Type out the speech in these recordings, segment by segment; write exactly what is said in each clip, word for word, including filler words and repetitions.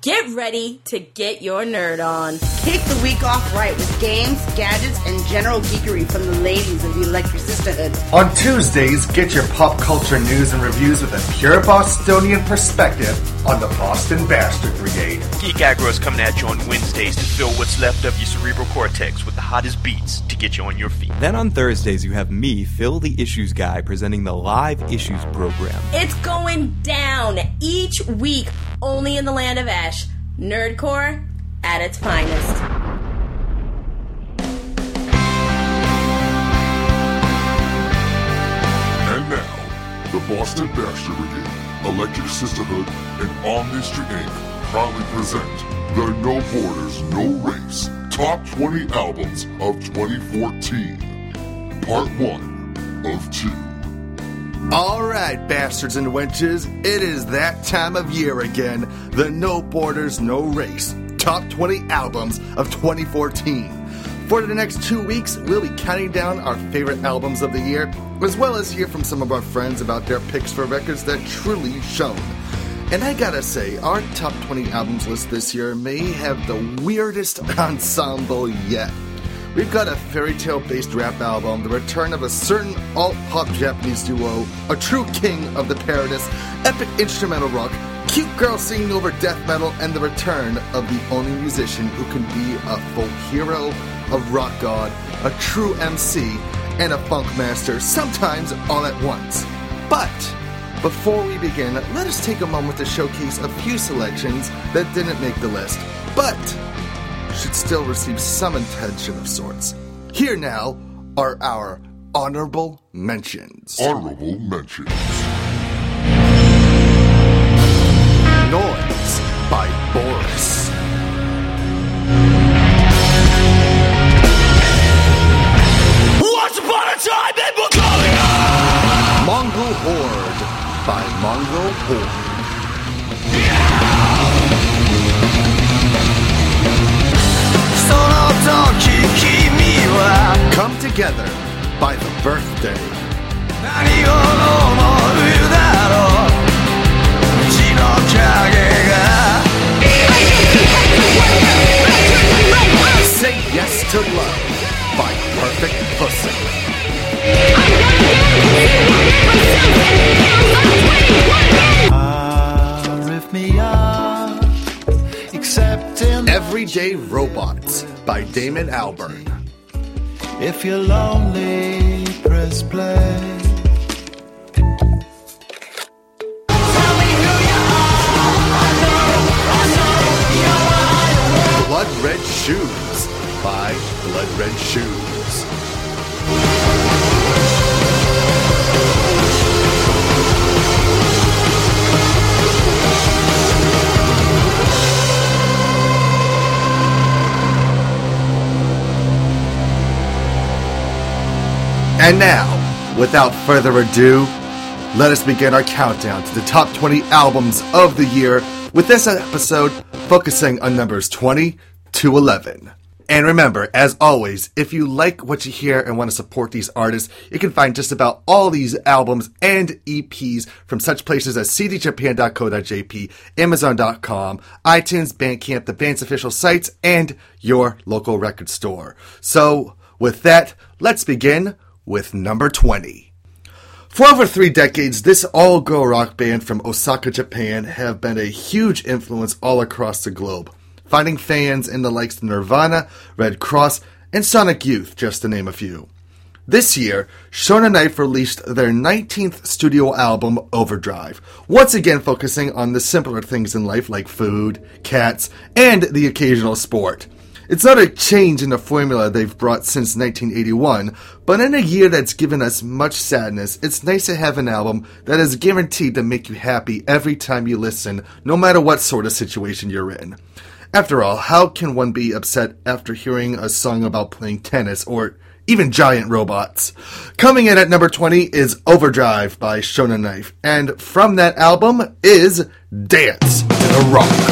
Get ready to get your nerd on. Kick the week off right with games, gadgets, and general geekery from the ladies of the Electric Sisterhood. On Tuesdays, get your pop culture news and reviews with a pure Bostonian perspective on the Boston Bastard Brigade. Geek Aggro is coming at you on Wednesdays to fill what's left of your cerebral cortex with the hottest beats to get you on your feet. Then on Thursdays, you have me, Phil the Issues Guy, presenting the Live Issues program. It's going down each week, only in the land of Ash. Nerdcore at its finest. And now, the Boston Bastard Brigade, Electric Sisterhood, and Omnistry Incorporated proudly present the No Borders, No Race Top twenty Albums of twenty fourteen. Part one of two. Alright, bastards and wenches, it is that time of year again. The No Borders, No Race Top twenty Albums of twenty fourteen. For the next two weeks, we'll be counting down our favorite albums of the year, as well as hear from some of our friends about their picks for records that truly shone. And I gotta say, our top twenty albums list this year may have the weirdest ensemble yet. We've got a fairy tale based rap album, the return of a certain alt-pop Japanese duo, a true king of the paradise, epic instrumental rock, cute girl singing over death metal, and the return of the only musician who can be a folk hero, a rock god, a true M C, and a funk master, sometimes all at once. But before we begin, let us take a moment to showcase a few selections that didn't make the list, but should still receive some attention of sorts. Here now are our honorable mentions. Honorable mentions. Noise by Boris. Once upon a time, they were calling us! Mongol Horde by Mongol Horde. Come Together by The Birthday. Say Yes to Love by Perfect Pussy. Everyday Robots by Damon Albarn. If you're lonely, press play. Blood Red Shoes by Blood Red Shoes. And now, without further ado, let us begin our countdown to the top twenty albums of the year, with this episode focusing on numbers twenty to eleven. And remember, as always, if you like what you hear and want to support these artists, you can find just about all these albums and E Ps from such places as c d japan dot co dot j p, amazon dot com, iTunes, Bandcamp, the band's official sites, and your local record store. So, with that, let's begin with number twenty. For over three decades, this all-girl rock band from Osaka, Japan have been a huge influence all across the globe, finding fans in the likes of Nirvana, Red Cross, and Sonic Youth, just to name a few. This year, Shonen Knife released their nineteenth studio album, Overdrive, once again focusing on the simpler things in life like food, cats, and the occasional sport. It's not a change in the formula they've brought since nineteen eighty-one, but in a year that's given us much sadness, it's nice to have an album that is guaranteed to make you happy every time you listen, no matter what sort of situation you're in. After all, how can one be upset after hearing a song about playing tennis or even giant robots? Coming in at number twenty is Overdrive by Shonen Knife, and from that album is Dance to the Rock.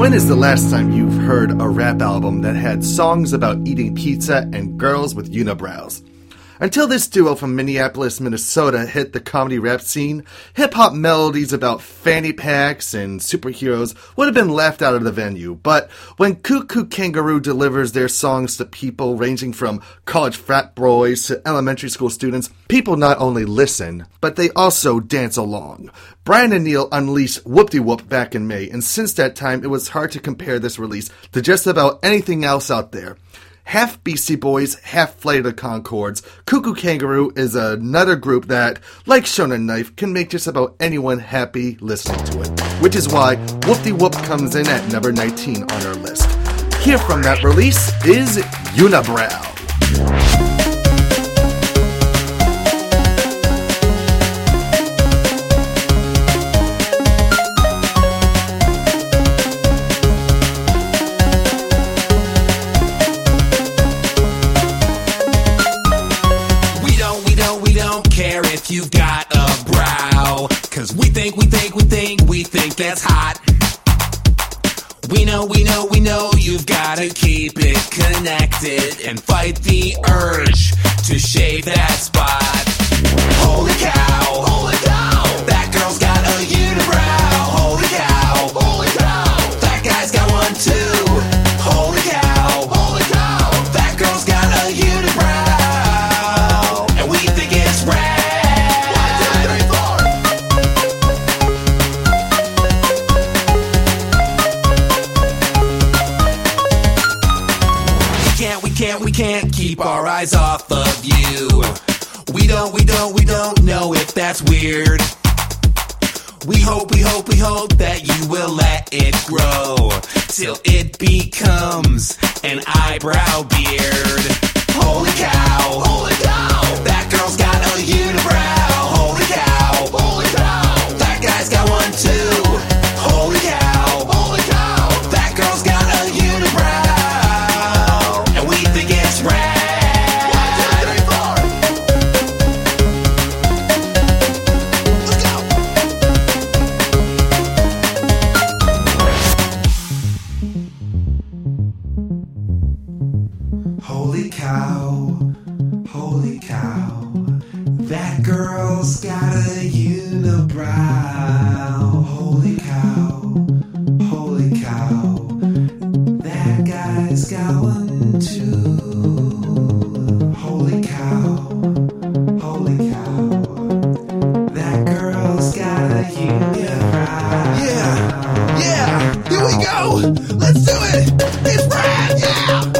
When is the last time you've heard a rap album that had songs about eating pizza and girls with unibrows? Until this duo from Minneapolis, Minnesota hit the comedy rap scene, hip-hop melodies about fanny packs and superheroes would have been left out of the venue. But when Koo Koo Kanga Roo delivers their songs to people ranging from college frat boys to elementary school students, people not only listen, but they also dance along. Brian and Neil unleashed Whoop-De-Whoop back in May, and since that time it was hard to compare this release to just about anything else out there. Half Beastie Boys, half Flight of the Conchords, Koo Koo Kanga Roo is another group that, like Shonen Knife, can make just about anyone happy listening to it. Which is why Whoop-De-Whoop comes in at number nineteen on our list. Here from that release is Unibrow. You've got a brow, cause we think, we think, we think, we think that's hot. We know, we know, we know you've gotta keep it connected and fight the urge to shave that spot. Holy cow, holy cow, that girl's got a unibrow. Holy cow, holy cow, that guy's got one too. Holy cow, holy cow, that girl's got a unibrow, and we think it's rad. We can't keep our eyes off of you. We don't, we don't, we don't know if that's weird. We hope, we hope, we hope that you will let it grow till it becomes an eyebrow beard. Holy cow, holy cow, that girl's got a unibrow. Holy cow, holy cow, that guy's got one too. Holy cow, holy cow, that girl's got a unibrow. Holy cow, holy cow, that girl's got a unibrow. Holy cow, holy cow, that guy's got one too. Holy cow, holy cow, that girl's got a unibrow. Yeah, yeah, here we go, let's do it, it's rad, yeah!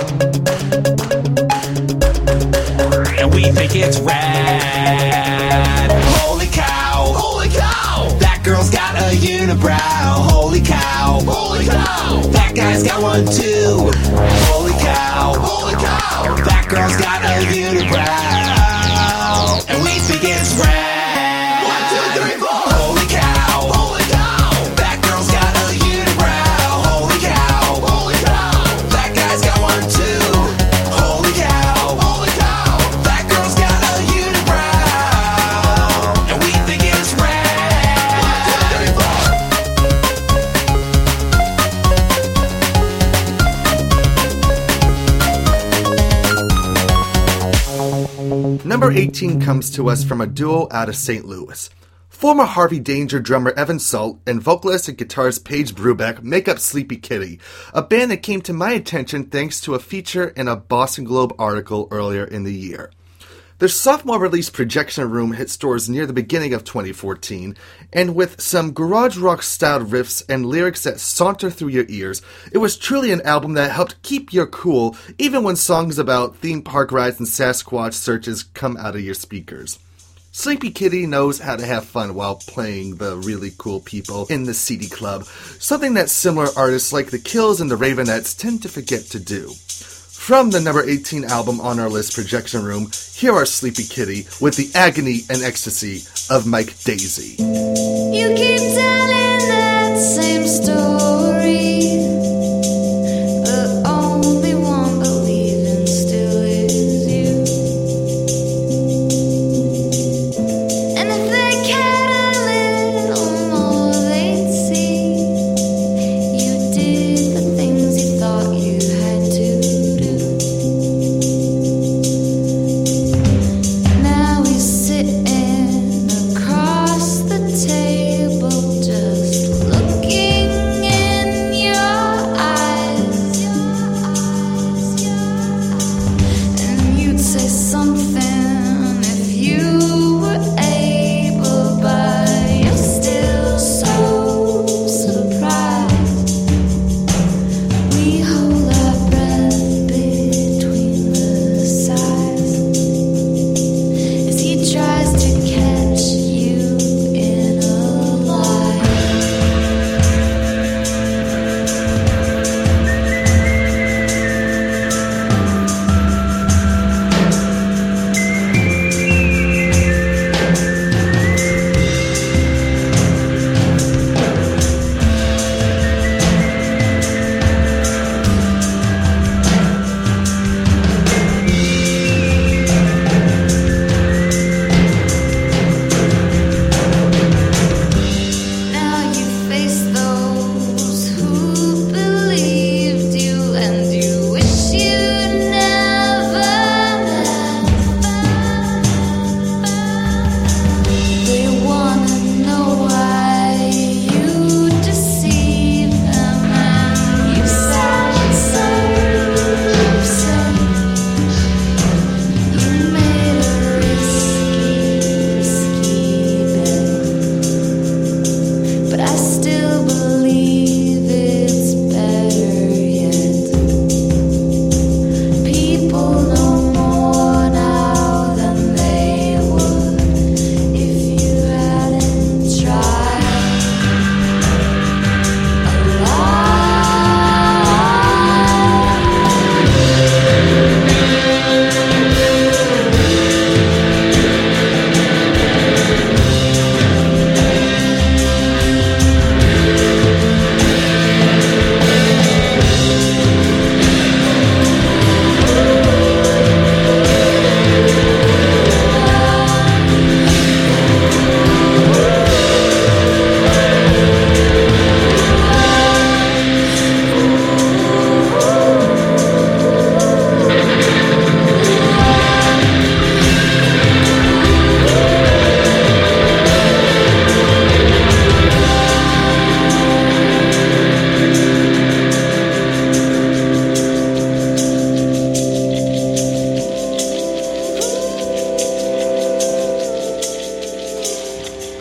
And we think it's rad. Holy cow, holy cow, that girl's got a unibrow. Holy cow, holy cow, that guy's got one too. Holy cow, holy cow, that girl's got a unibrow, and we think it's rad. One, two, three, four. Holy cow, holy cow, that girl's got a unibrow. Holy cow, holy cow, that guy's got one too. Holy cow, holy cow, that girl's got a unibrow, and we think it's rad. One, two, three, four. Number eighteen comes to us from a duo out of Saint Louis. Former Harvey Danger drummer Evan Salt and vocalist and guitarist Paige Brubeck make up Sleepy Kitty, a band that came to my attention thanks to a feature in a Boston Globe article earlier in the year. Their sophomore release Projection Room hit stores near the beginning of twenty fourteen, and with some garage rock styled riffs and lyrics that saunter through your ears, it was truly an album that helped keep your cool even when songs about theme park rides and Sasquatch searches come out of your speakers. Sleepy Kitty knows how to have fun while playing the really cool people in the C D club, something that similar artists like The Kills and the Ravenettes tend to forget to do. From the number eighteen album on our list, Projection Room, here are Sleepy Kitty with the agony and ecstasy of Mike Daisy. You keep telling that same story. The only one believing still is you. And if they cared a little more, they'd see you did.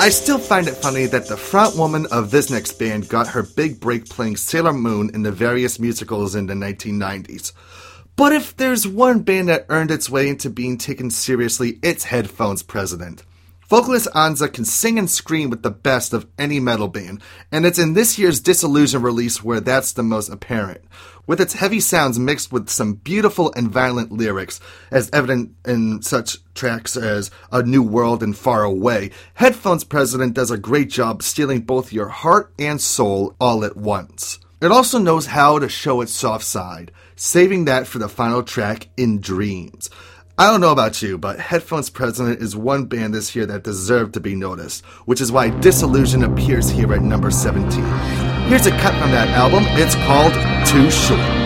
I still find it funny that the front woman of this next band got her big break playing Sailor Moon in the various musicals in the nineteen nineties. But if there's one band that earned its way into being taken seriously, it's Headphones President. Vocalist Anza can sing and scream with the best of any metal band, and it's in this year's Disillusion release where that's the most apparent, with its heavy sounds mixed with some beautiful and violent lyrics, as evident in such tracks as A New World and Far Away. Headphones President does a great job stealing both your heart and soul all at once. It also knows how to show its soft side, saving that for the final track, In Dreams. I don't know about you, but Headphones President is one band this year that deserved to be noticed, which is why Disillusion appears here at number seventeen. Here's a cut from that album. It's called Too Short.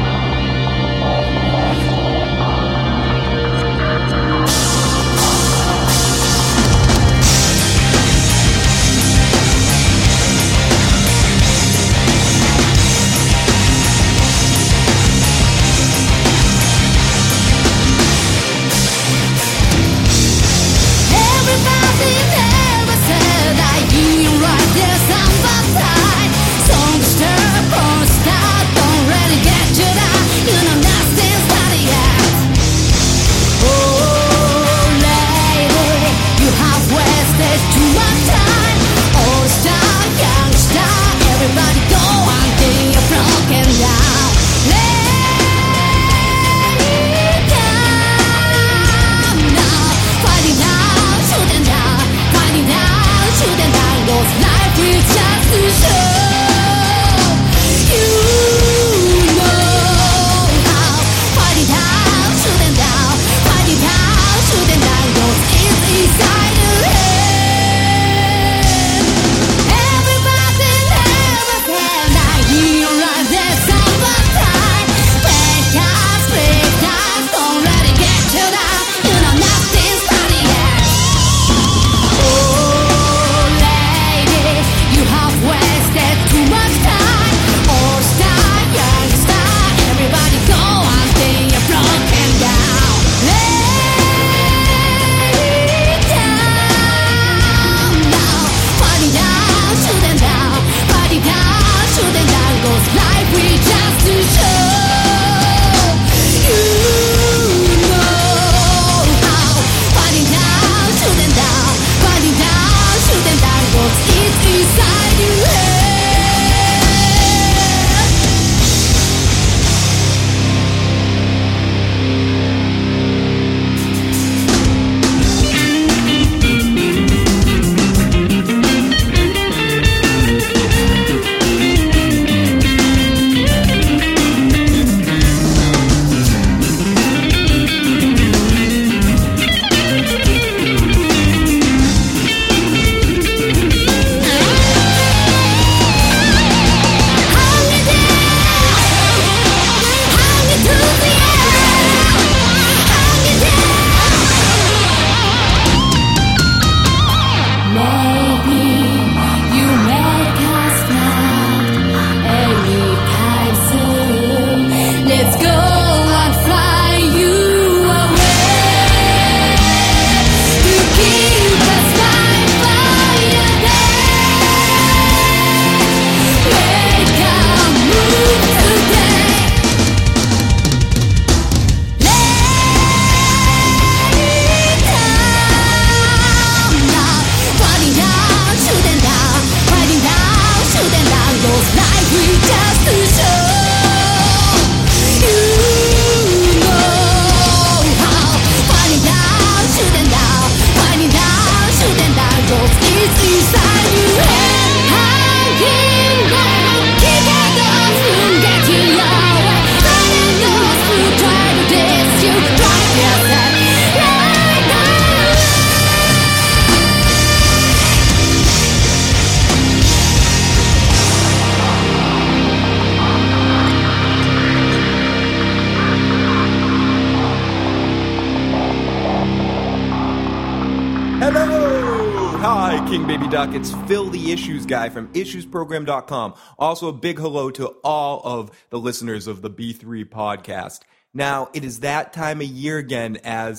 King Baby Duck. It's Phil the Issues Guy from issues program dot com. Also, a big hello to all of the listeners of the B three podcast. Now, it is that time of year again as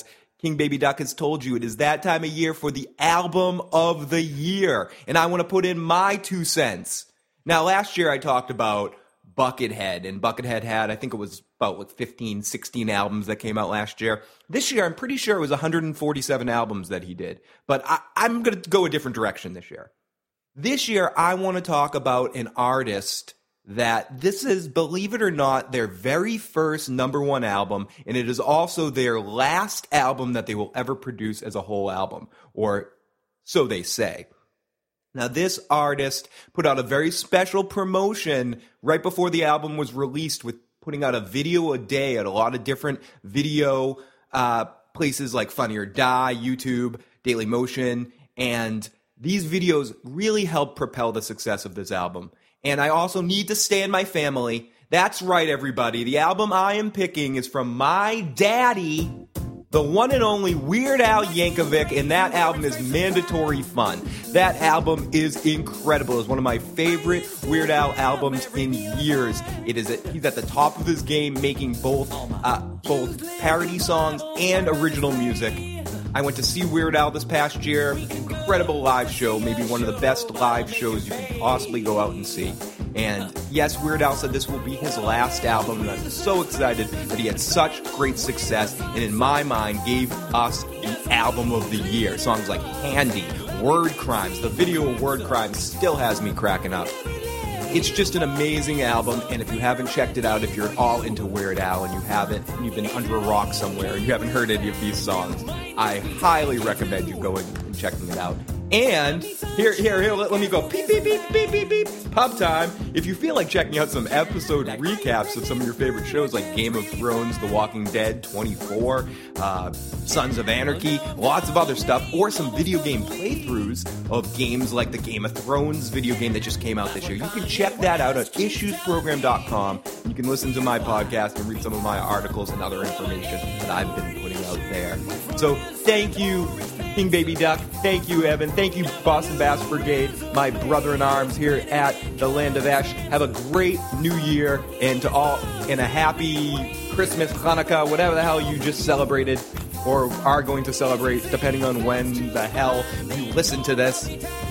King Baby Duck has told you, it is that time of year for the album of the year. And I want to put in my two cents. Now, last year I talked about Buckethead, and Buckethead had, I think it was about like fifteen, sixteen albums that came out last year. This year, I'm pretty sure it was one hundred forty-seven albums that he did. But I, I'm going to go a different direction this year. This year, I want to talk about an artist that this is, believe it or not, their very first number one album, and it is also their last album that they will ever produce as a whole album, or so they say. Now, this artist put out a very special promotion right before the album was released with putting out a video a day at a lot of different video uh, places like Funny or Die, YouTube, Daily Motion, and these videos really helped propel the success of this album. And I also need to stand my family. That's right, everybody. The album I am picking is from my daddy, the one and only Weird Al Yankovic, and that album is Mandatory Fun. That album is incredible. It's one of my favorite Weird Al albums in years. It is a, he's at the top of his game, making both uh, both parody songs and original music. I went to see Weird Al this past year. Incredible live show, maybe one of the best live shows you can possibly go out and see. And yes, Weird Al said this will be his last album, and I'm so excited that he had such great success, and in my mind, gave us the album of the year. Songs like Handy, Word Crimes. The video of Word Crimes still has me cracking up. It's just an amazing album, and if you haven't checked it out, if you're all into Weird Al and you haven't, and you've been under a rock somewhere and you haven't heard any of these songs, I highly recommend you going and checking it out. And here, here, here, let, let me go beep, beep, beep, beep, beep, beep, pub time. If you feel like checking out some episode recaps of some of your favorite shows like Game of Thrones, The Walking Dead, twenty-four, uh, Sons of Anarchy, lots of other stuff, or some video game playthroughs of games like the Game of Thrones video game that just came out this year, you can check that out at issues program dot com. You can listen to my podcast and read some of my articles and other information that I've been putting out there. So thank you, King Baby Duck. Thank you, Evan. Thank you, Boston Bass Brigade, my brother-in-arms here at the Land of Ash. Have a great new year, and to all, and a happy Christmas, Hanukkah, whatever the hell you just celebrated or are going to celebrate, depending on when the hell you listen to this.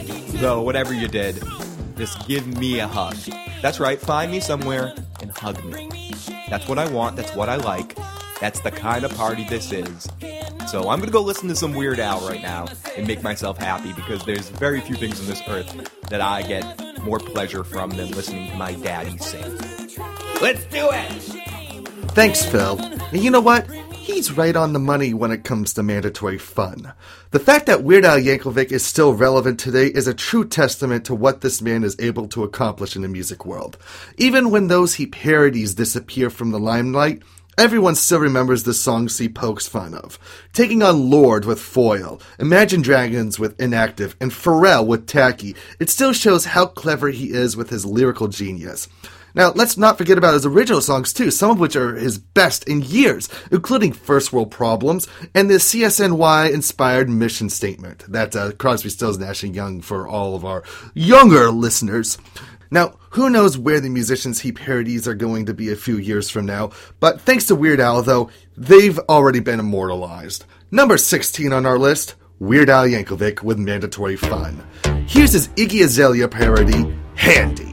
So whatever you did, just give me a hug. That's right, find me somewhere and hug me. That's what I want. That's what I like. That's the kind of party this is. So I'm going to go listen to some Weird Al right now and make myself happy, because there's very few things on this earth that I get more pleasure from than listening to my daddy sing. Let's do it! Thanks, Phil. And you know what? He's right on the money when it comes to mandatory fun. The fact that Weird Al Yankovic is still relevant today is a true testament to what this man is able to accomplish in the music world. Even when those he parodies disappear from the limelight, everyone still remembers the songs he pokes fun of. Taking on Lorde with Foil, Imagine Dragons with Inactive, and Pharrell with Tacky, it still shows how clever he is with his lyrical genius. Now, let's not forget about his original songs too, some of which are his best in years, including First World Problems and the C S N Y-inspired Mission Statement. That's uh, Crosby, Stills, Nash and Young for all of our younger listeners. Now, who knows where the musicians he parodies are going to be a few years from now, but thanks to Weird Al, though, they've already been immortalized. Number sixteen on our list, Weird Al Yankovic with Mandatory Fun. Here's his Iggy Azalea parody, Handy.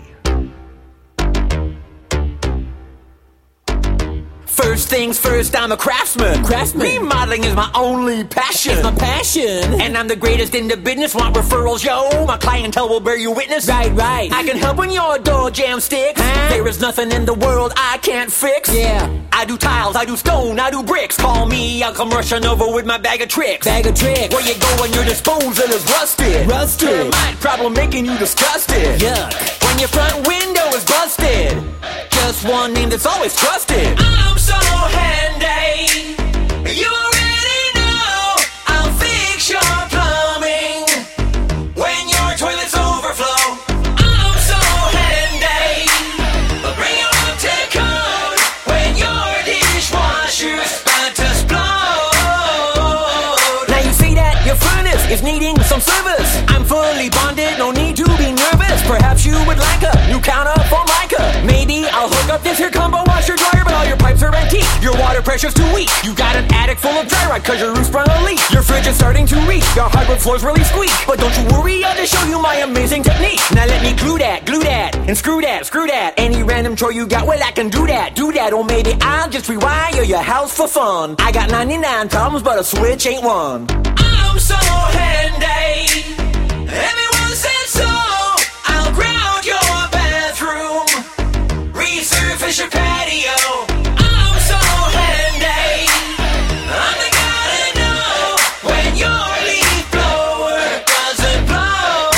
First things first, I'm a craftsman. Craftsman. Remodeling is my only passion. It's my passion. And I'm the greatest in the business. Want referrals, yo? My clientele will bear you witness. Right, right. I can help when your door jam sticks. Huh? There is nothing in the world I can't fix. Yeah. I do tiles, I do stone, I do bricks. Call me, I'll come rushing over with my bag of tricks. Bag of tricks. Where you go when your disposal is rusted? Rusted. Termite problem making you disgusted. Yuck. When your front window is busted. Just one name that's always trusted. I'm so handy. You already know I'll fix your plumbing when your toilets overflow. I'm so handy. I'll bring you up to code when your dishwasher's about to explode. Now you see that your furnace is needing some service. I'm fully bonded, no need to be nervous. Perhaps you would like a new counter for Micah. Maybe I'll hook up this here combo washer dryer, but all your pipes are antique. Your water pressure pressure's too weak. You got an attic full of dry rot cause your roof sprung a leak. Your fridge is starting to reek, your hardwood floors really squeak. But don't you worry, I'll just show you my amazing technique. Now let me glue that, glue that, and screw that, screw that. Any random chore you got, well I can do that, do that. Or maybe I'll just rewire your house for fun. I got ninety-nine problems but a switch ain't one. I'm so handy, everyone says so. I'll ground your bathroom, resurface your patio. I'm so handy, I'm the guy to know when your leaf blower doesn't blow.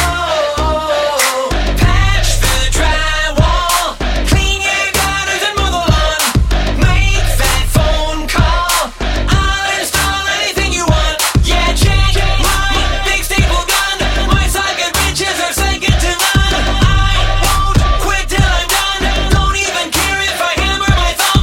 Patch the drywall, clean your gutters and mow the lawn. Make that phone call, I'll install anything you want. Yeah, check my big staple gun, my socket bitches are second to none. I won't quit till I'm done, don't even care if I hammer my thumb.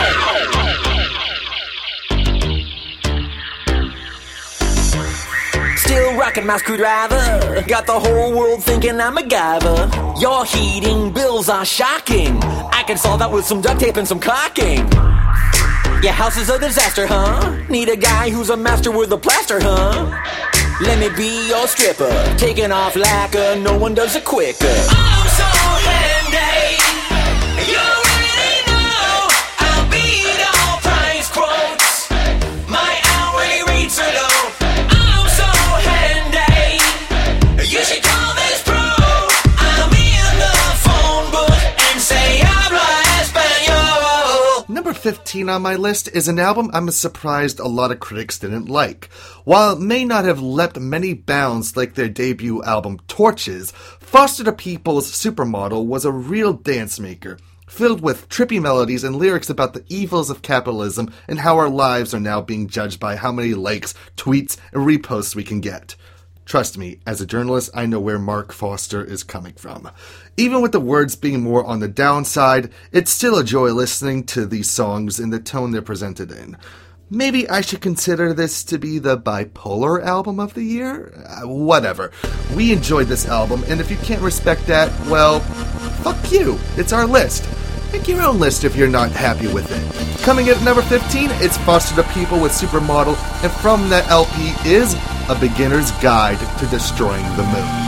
Ow! Still rocking my screwdriver, got the whole world thinking I'm MacGyver. Your heating bills are shocking, I can solve that with some duct tape and some caulking. Your house is a disaster, huh? Need a guy who's a master with a plaster, huh? Let me be your stripper, taking off lacquer, no one does it quicker. I'm so handy, you already know, I'll beat all price quotes, my hourly rates are low. I'm so handy, you should call this pro. I'm in the phone book and say habla español. Number fifteen on my list is an album I'm surprised a lot of critics didn't like. While it may not have leapt many bounds like their debut album Torches, Foster the People's Supermodel was a real dance maker, filled with trippy melodies and lyrics about the evils of capitalism and how our lives are now being judged by how many likes, tweets, and reposts we can get. Trust me, as a journalist, I know where Mark Foster is coming from. Even with the words being more on the downside, it's still a joy listening to these songs in the tone they're presented in. Maybe I should consider this to be the bipolar album of the year? Uh, whatever. We enjoyed this album, and if you can't respect that, well, fuck you. It's our list. Make your own list if you're not happy with it. Coming in at number fifteen, it's Foster the People with Supermodel, and from that L P is A Beginner's Guide to Destroying the Moon.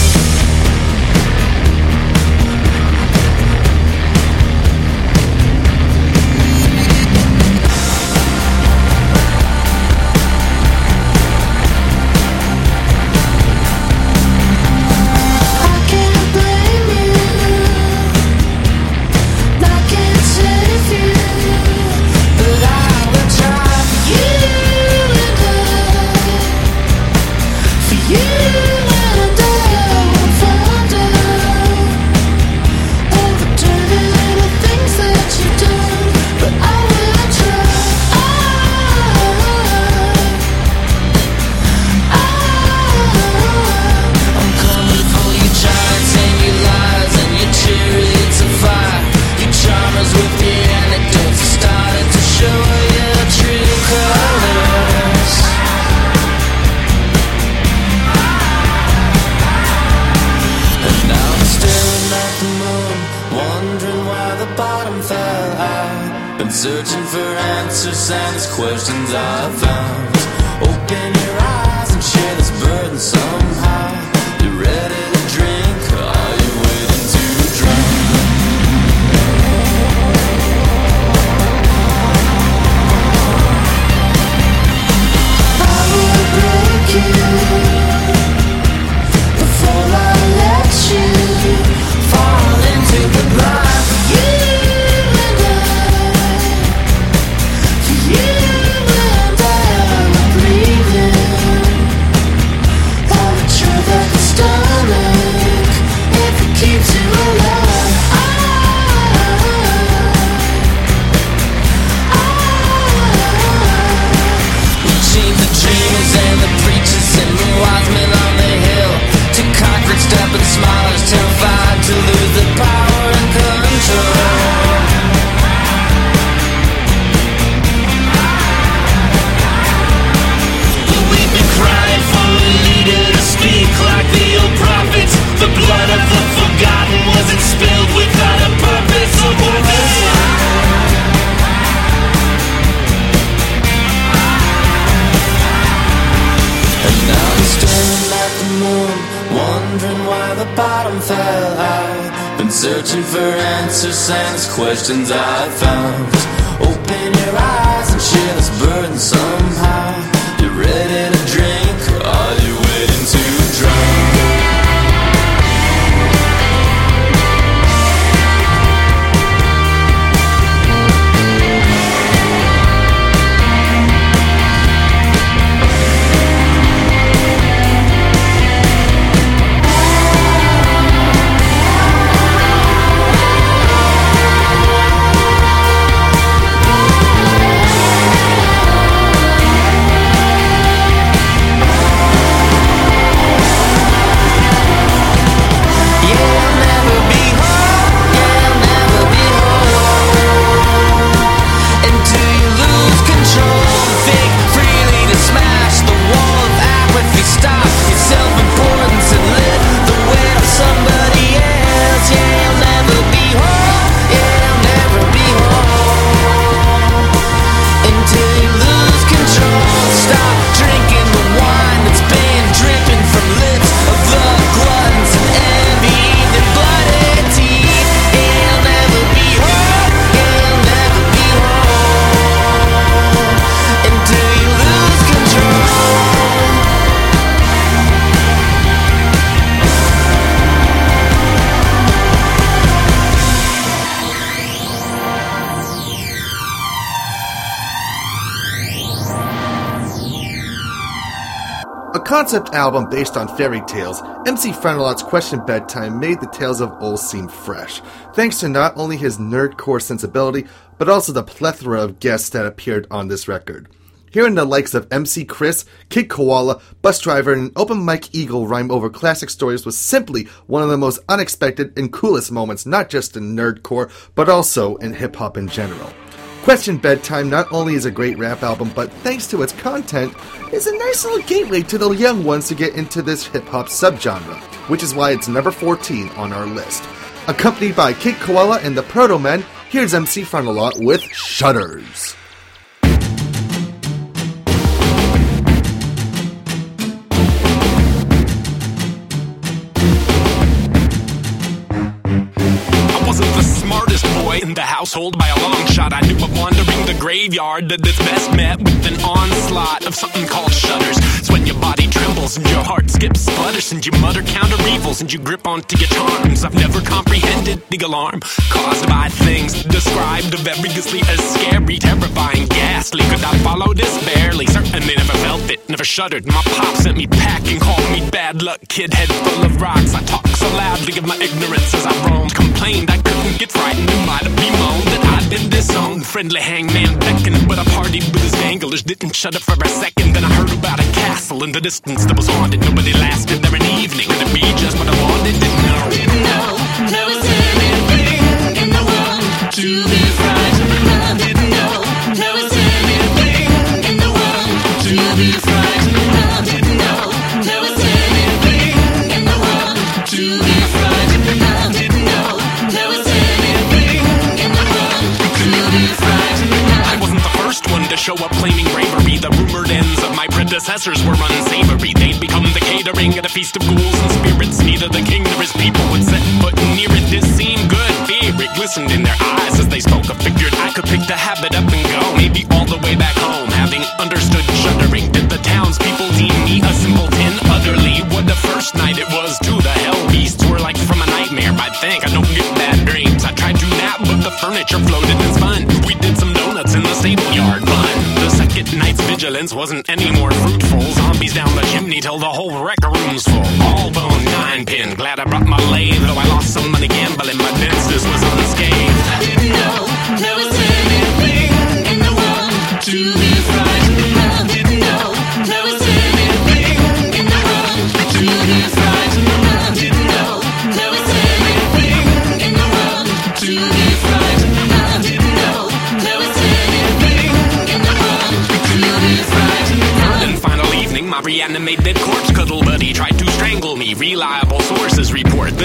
Searching for answers and it's questions I found. Open your eyes and share this burden somehow. You ready to drink? Are you waiting to drown? I will break you before I let you fall into the blind. You the searching for answers and it's questions I found. Open your eyes and share this burden somehow. You ready to drink? Are you waiting to drown? Concept album based on fairy tales, M C Frontalot's Question Bedtime made the tales of old seem fresh, thanks to not only his nerdcore sensibility, but also the plethora of guests that appeared on this record. Hearing the likes of M C Chris, Kid Koala, Bus Driver, and Open Mike Eagle rhyme over classic stories was simply one of the most unexpected and coolest moments, not just in nerdcore, but also in hip-hop in general. Question Bedtime not only is a great rap album, but thanks to its content, is a nice little gateway to the young ones to get into this hip-hop subgenre, which is why it's number fourteen on our list. Accompanied by Kid Koala and the Proto Men, here's M C Frontalot with Shudders. In the household by a long shot, I knew of wandering the graveyard that is best met with an onslaught of something called shudders. It's when your body trembles and your heart skips, flutters, and you mutter counter evils and you grip onto your charms. I've never comprehended the alarm caused by things described variously as scary, terrifying, ghastly. Could I follow this? Barely. Certainly never felt it, never shuddered. My pop sent me packing, called me bad luck kid, head full of rocks. I talk so loudly of my ignorance as I roamed, complained I couldn't get frightened and might have bemoaned that I'd been disowned. Friendly hangman beckoned, but I partied with his danglers, didn't shut up for a second. Then I heard about a castle in the distance that was haunted. Nobody lasted there an evening. Could it be just what I wanted? Didn't know. Didn't know. There was anything in the world to be frightened of. Didn't know. There was anything in the world to be frightened of. Didn't know. There was anything in the world to be frightened of. Didn't know. There was anything in the world to be frightened of. I wasn't the first one to show up claiming bravery. The rumored ends of my predecessors were unsavory. They'd become the catering at a feast of ghouls and spirits. Neither the king nor his people would set foot near it. This seemed good. Fear it glistened in their eyes as they spoke. I figured I could pick the habit up and go, maybe all the way back home. Having understood shuddering, did the townspeople deem me a simpleton? Utterly, what the first night it was to the hell beasts were like from a nightmare. I think I don't get bad dreams. I tried to nap, but the furniture floated in fun. We did some donuts in the stable yard. Fun. The second night's vigilance wasn't any more fruitful. Zombies down the chimney till the whole wrecker room's full. All bone, nine pin. Glad I brought my lathe, though I lost some money gambling. My dentist was unscathed. I didn't know there was anything in the world to be frightened of. Didn't know there was anything in the world to be frightened of. Didn't know there was anything in the world to be frightened of. Didn't know there was anything in the world to be frightened of. Then final evening, my reanimated corpse cuddle buddy tried to strangle me. Reliable sources report the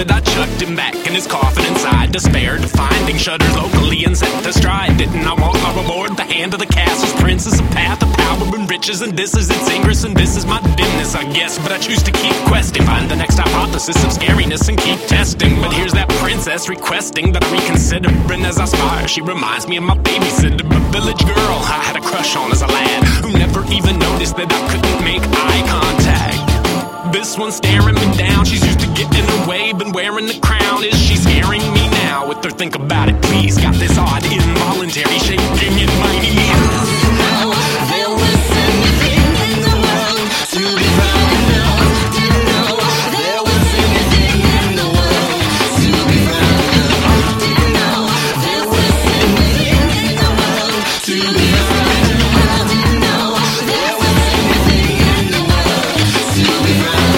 that I chucked him back in his coffin inside despair, finding shutters locally and set to stride. Didn't I walk up aboard the hand of the castle's princess, a path of power and riches, and this is its ingress, and this is my business, I guess. But I choose to keep questing, find the next hypothesis of scariness and keep testing. But here's that princess requesting that I reconsider, and as I spire, she reminds me of my babysitter, a village girl I had a crush on as a lad, who never even noticed that I couldn't make eye contact. This one's staring me down, she's used to getting away, been wearing the crown. Is she scaring me now with her think about it, please? Got this odd involuntary shaking in my knees. There was anything in the world to be proud of. Didn't know there was anything in the world to be proud of. Didn't know there was anything in the world to be proud of. Didn't know there was anything in the world to be proud of.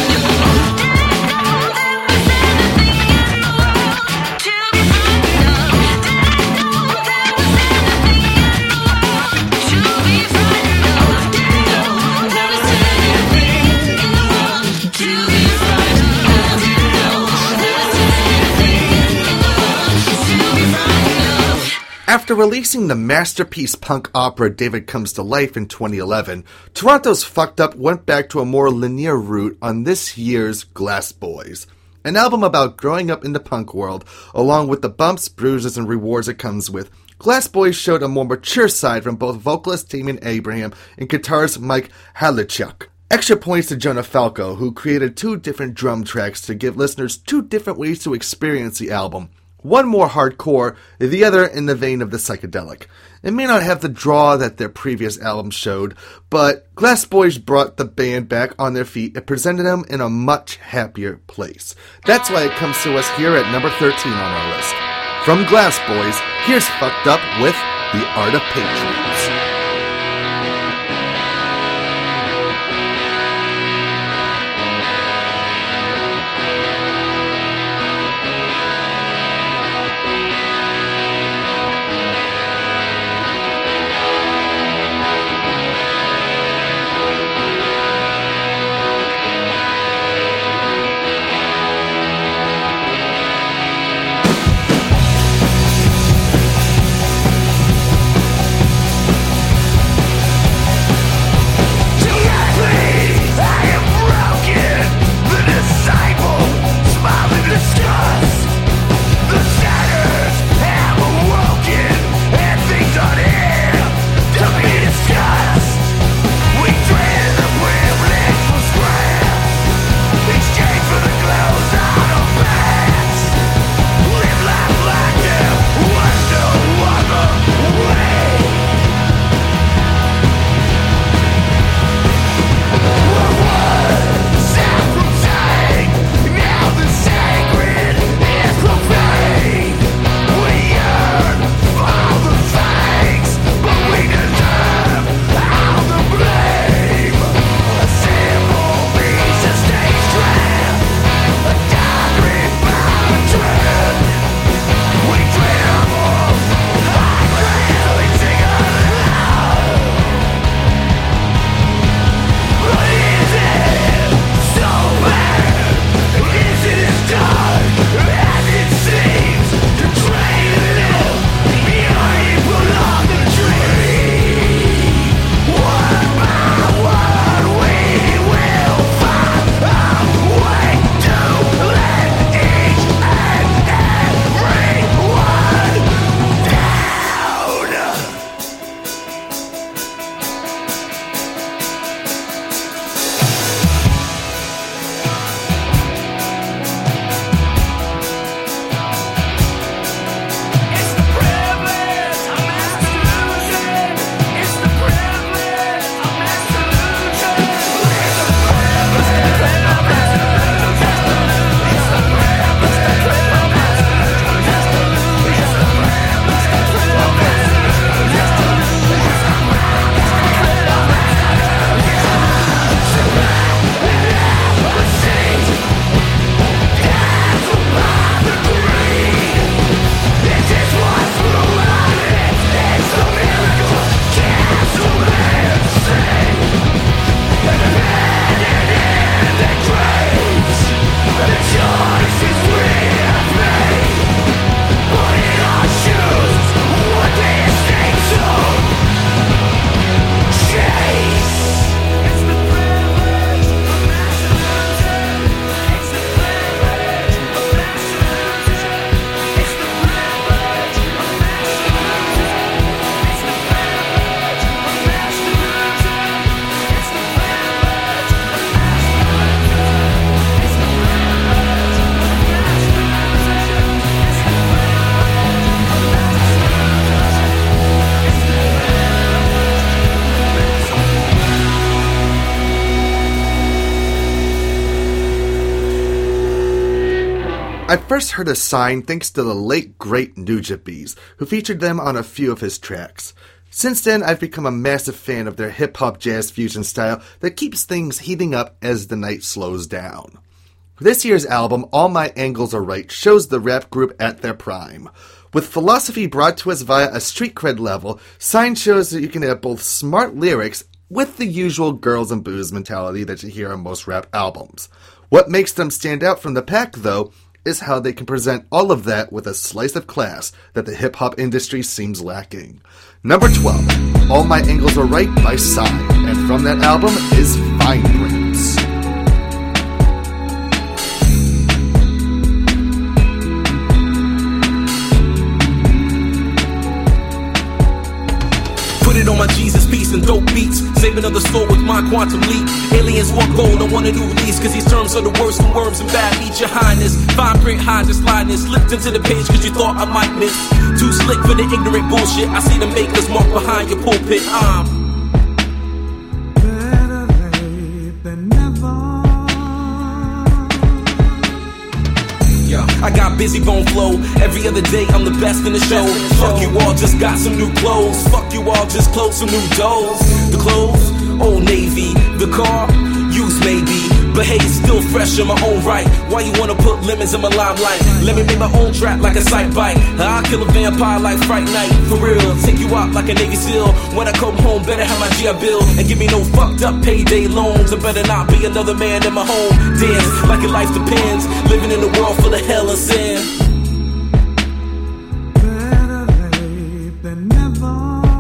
After releasing the masterpiece punk opera David Comes to Life in twenty eleven, Toronto's Fucked Up went back to a more linear route on this year's Glass Boys, an album about growing up in the punk world, along with the bumps, bruises, and rewards it comes with. Glass Boys showed a more mature side from both vocalist Damien Abraham and guitarist Mike Halichuk. Extra points to Jonah Falco, who created two different drum tracks to give listeners two different ways to experience the album. One more hardcore, the other in the vein of the psychedelic. It may not have the draw that their previous album showed, but Glass Boys brought the band back on their feet and presented them in a much happier place. That's why it comes to us here at number thirteen on our list. From Glass Boys, here's Fucked Up with The Art of Patriots. I first heard of Sign thanks to the late great Nujabes, Bees, who featured them on a few of his tracks. Since then, I've become a massive fan of their hip-hop jazz fusion style that keeps things heating up as the night slows down. This year's album, All My Angles Are Right, shows the rap group at their prime. With philosophy brought to us via a street cred level, Sign shows that you can have both smart lyrics with the usual girls and booze mentality that you hear on most rap albums. What makes them stand out from the pack, though, is how they can present all of that with a slice of class that the hip-hop industry seems lacking. Number twelve, All My Angles Are Right by Sign, and from that album is Fine Prints. Put it on my Jesus piece and dope beats. Saving another soul with my quantum leap. Aliens want gold, I want a new release. Cause these terms are the worst from worms and bad meat, your highness. Fine print, high, just sliding. Slipped into the page cause you thought I might miss. Too slick for the ignorant bullshit. I see the makers mark behind your pulpit. I'm better late than never. I got busy bone flow. Every other day I'm the best in the show. Fuck you all, just got some new clothes. Fuck you all, just closed some new doors. The clothes, Old Navy. The car, used maybe. But hey, still fresh in my own right. Why you wanna put lemons in my limelight? Let me make my own trap like a sight bite. I'll kill a vampire like Fright Night. For real, take you out like a Navy SEAL. When I come home, better have my G I Bill. And give me no fucked up payday loans. I better not be another man in my home. Dance like your life depends. Living in a world full of hell and sin. Better late than never.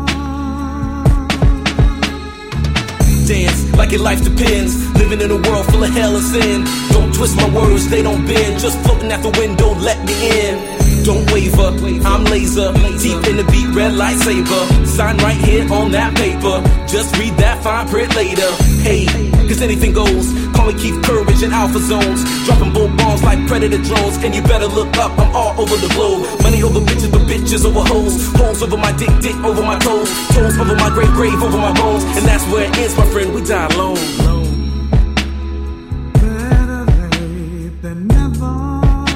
Dance like your life depends. Living in a world full of hell and sin. Don't twist my words, they don't bend. Just floating out the window, let me in. Don't waver, I'm laser. Deep in the beat, red lightsaber. Sign right here on that paper. Just read that fine print later. Hey, cause anything goes. Call me Keith Courage in Alpha Zones. Dropping bolt bombs like predator drones. And you better look up, I'm all over the globe. Money over bitches, but bitches over hoes. Holes over my dick, dick over my toes. Toes over my grave, grave over my bones. And that's where it ends, my friend, we die alone. Better late than never.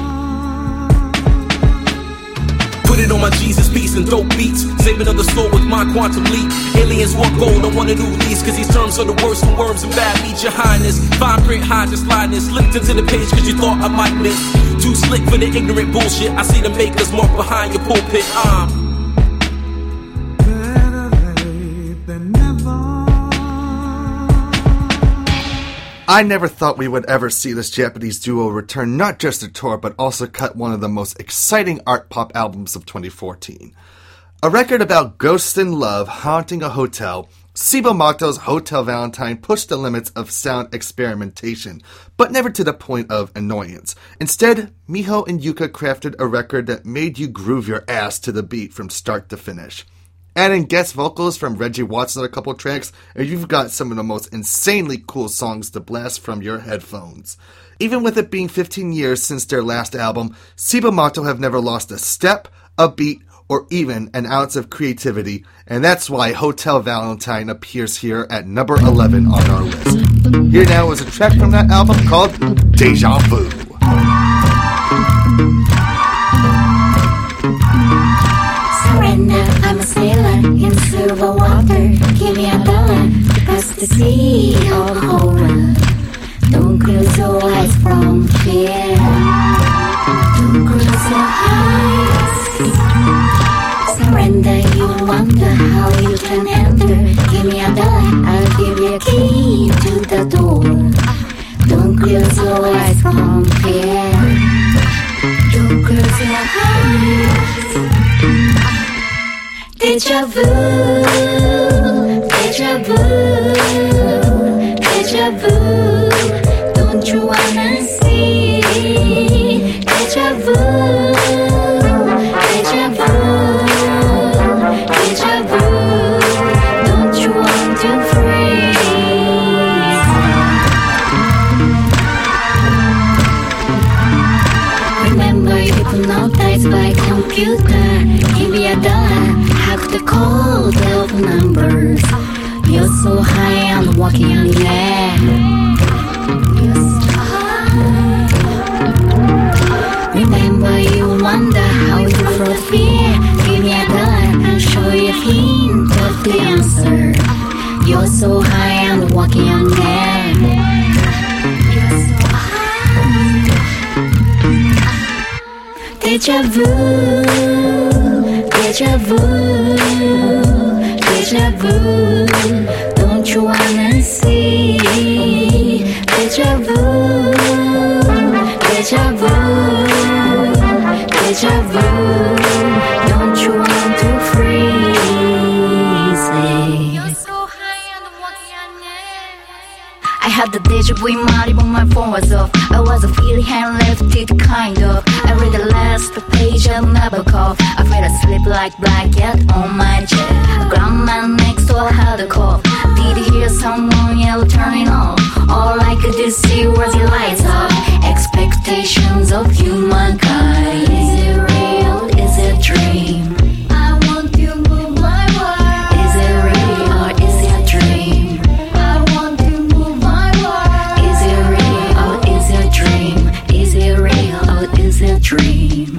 Put it on my Jesus piece and dope beats. Saving another soul with my quantum leap. Aliens want gold, I want a new release. Cause these terms are the worst from worms and bad meat, your highness. Fine print, high, just sliding. Slipped into the page cause you thought I might miss. Too slick for the ignorant bullshit. I see the makers mark behind your pulpit. I'm better late than never. I never thought we would ever see this Japanese duo return not just to tour, but also cut one of the most exciting art pop albums of twenty fourteen. A record about ghosts and love haunting a hotel, Cibo Matto's Hotel Valentine pushed the limits of sound experimentation, but never to the point of annoyance. Instead, Miho and Yuka crafted a record that made you groove your ass to the beat from start to finish. Adding guest vocals from Reggie Watts on a couple tracks, and you've got some of the most insanely cool songs to blast from your headphones. Even with it being fifteen years since their last album, Cibo Matto have never lost a step, a beat, or even an ounce of creativity, and that's why Hotel Valentine appears here at number eleven on our list. Here now is a track from that album called Deja Vu. Surrender, I'm a sailor in silver water. Give me a dollar to pass the sea of horror. Don't close your eyes from fear. Don't close your eyes. Surrender, you wonder how you can enter. Give me a dollar, I'll give you a key to the door. Don't close your eyes from fear. Don't close your eyes. Deja vu, deja vu, deja vu. Don't you wanna see? Deja vu, deja vu, deja vu. Don't you want to freeze? Remember, hypnotized by computer. Give me a dollar. Have the code of numbers. You're so high and walking on the air. You're so high. You're so high, I'm walking on air. You're so high. Deja vu, deja vu, deja vu. Don't you wanna see? Deja vu, deja vu, deja vu. Don't you want to freeze it? You're so high and I'm walking on air. I had the deja vu in my but my phone was off. I was a feeling hand lifted kind of. I read the last page of Nabokov. I fell asleep like blanket on my chair. Grandma next door had a cough. Did you hear someone yell turning on? All I could do see was the lights off. Expectations of humankind. Is it real? Is it a dream? I want to move my world. Is it real or is it a dream? I want to move my world. Is it real or is it a dream? Is it real or is it a dream?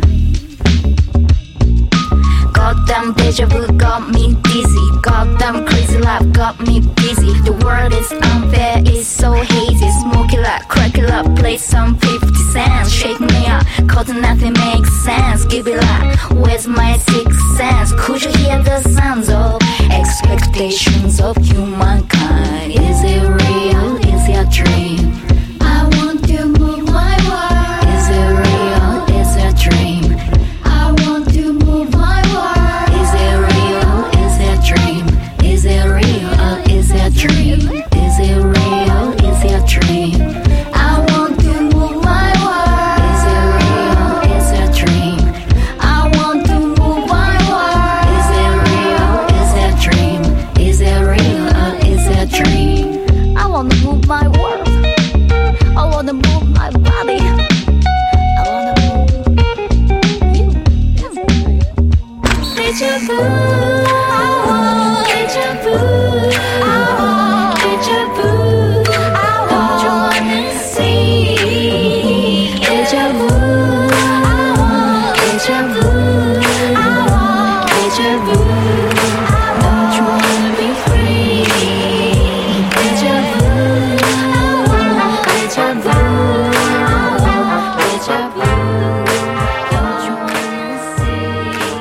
Goddamn deja vu got me dizzy. Goddamn crazy life got me busy. The world is unfair, it's so hazy. Smoke it up, crack it up, play some fifty cents. Shake me up, cause nothing makes sense. Give it up, where's my sixth sense? Could you hear the sounds of expectations of humankind? Is it real? Is it a dream? I want to move my world. Is it real? Is it a dream? I want to move my world. Is it real? Is it a dream? Is it real or is it a dream? Is it real? Is it a dream? I want to move my world. Is it real? Is it a dream? I want to move my world. Is it real? Is it a dream? Is it real or is it a dream? I want to move my world. I want to move my body. I want to move you. Deja vu, deja vu, deja vu. Don't you wanna see? Deja vu, deja vu, deja vu. Don't you wanna be free? Deja vu, deja vu, deja vu. Don't you wanna see?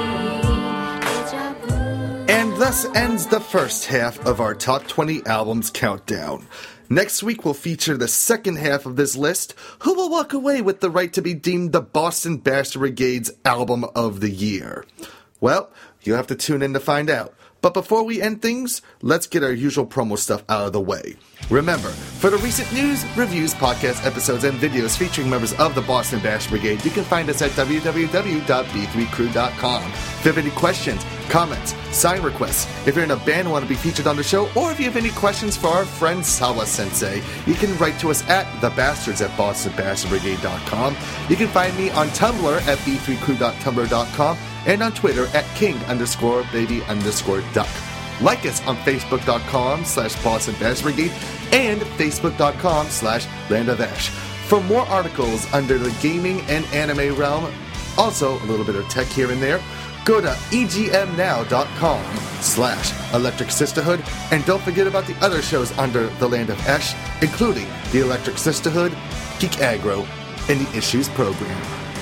Deja vu. And thus ends the first half of our Top twenty Albums Countdown. Next week we'll feature the second half of this list, who will walk away with the right to be deemed the Boston Bastard Brigade's Album of the Year. Well, you'll have to tune in to find out. But before we end things, let's get our usual promo stuff out of the way. Remember, for the recent news, reviews, podcast episodes, and videos featuring members of the Boston Bastard Brigade, you can find us at w w w dot b three crew dot com. If you have any questions, comments, sign requests, if you're in a band and want to be featured on the show, or if you have any questions for our friend Sawa Sensei, you can write to us at thebastards at boston bastard brigade dot com. You can find me on Tumblr at b three crew dot tumblr dot com and on Twitter at king underscore baby underscore duck. Like us on facebook.com slash Boston Bastard Brigade and facebook.com slash Land of Ash. For more articles under the gaming and anime realm, also a little bit of tech here and there, go to e g m now dot com slash Electric Sisterhood, and don't forget about the other shows under the Land of Ash, including the Electric Sisterhood, Geek Aggro, and the Issues program.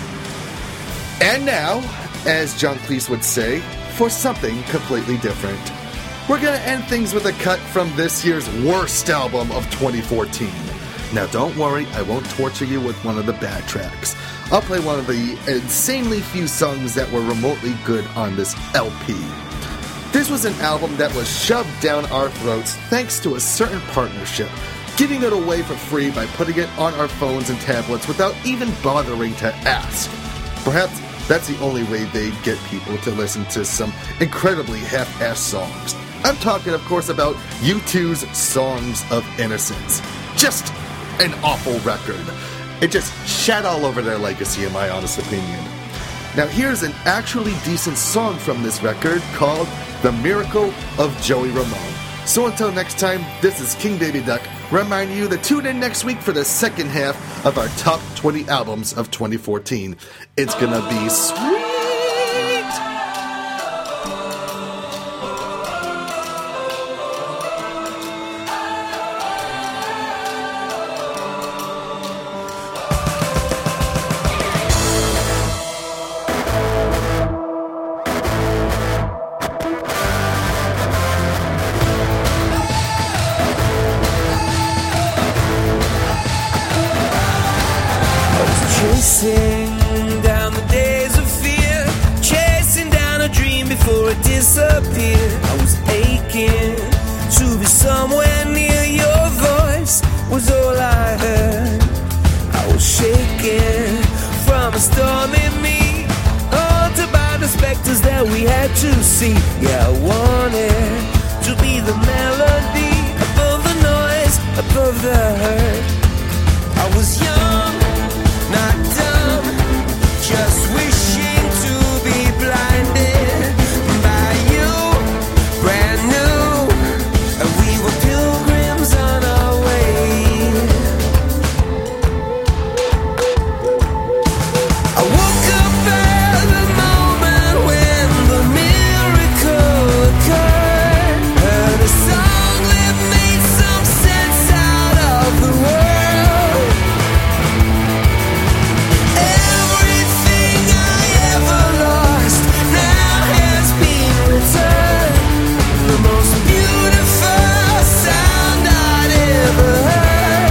And now, as John Cleese would say, for something completely different. We're going to end things with a cut from this year's worst album of twenty fourteen. Now don't worry, I won't torture you with one of the bad tracks. I'll play one of the insanely few songs that were remotely good on this L P. This was an album that was shoved down our throats thanks to a certain partnership, giving it away for free by putting it on our phones and tablets without even bothering to ask. Perhaps that's the only way they get people to listen to some incredibly half-assed songs. I'm talking, of course, about U two's Songs of Innocence. Just an awful record. It just shat all over their legacy, in my honest opinion. Now here's an actually decent song from this record called The Miracle of Joey Ramone. So until next time, this is King Baby Duck, reminding you to tune in next week for the second half of our top twenty albums of twenty fourteen. It's gonna be sweet! disappeared. I was aching to be somewhere near your voice, was all I heard. I was shaking from a storm in me, haunted by the specters that we had to see. Yeah, I wanted to be the melody above the noise, above the hurt. I was young, not dumb, just wishing to be blinded by you, brand new, and we were pilgrims on our way. I woke up at the moment when the miracle occurred, heard a song that made some sense out of the world. Everything I ever lost now has been returned. The most beautiful sound I'd ever heard.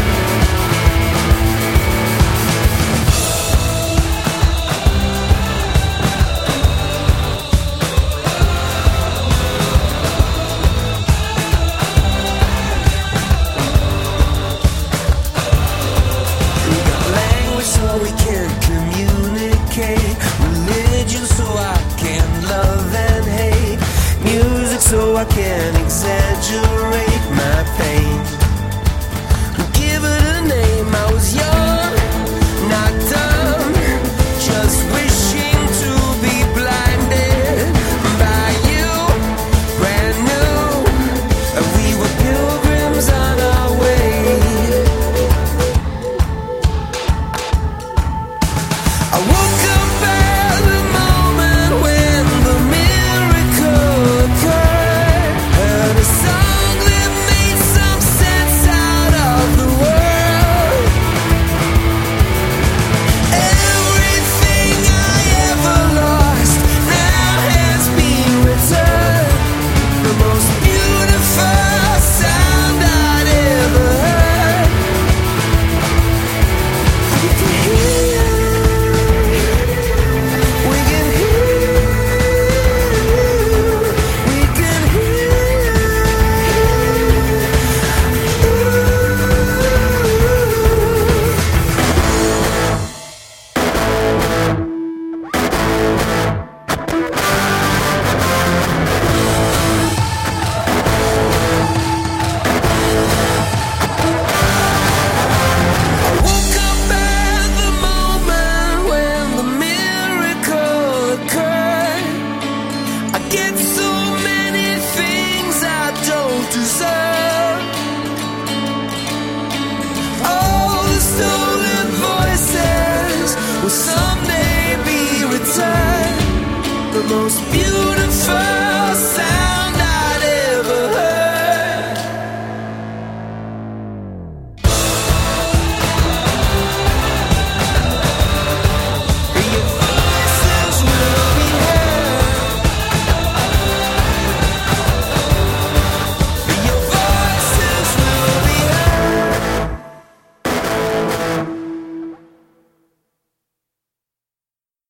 We got language so we can communicate, religion so I can love and hate, music so I can exaggerate my pain. Give it a name. I was young, not dumb, just wishing to be blinded by you, brand new, and we were pilgrims on our way. I woke up at the moment when the miracle occurred, heard a song that made some sense out of the world. Everything I ever lost now has been returned. The most beautiful sound I'd ever heard. We can hear, we can hear, we can hear. I woke up at the moment when the miracle occurred. I get so many things I don't deserve. All the stolen voices will someday be returned. The most beautiful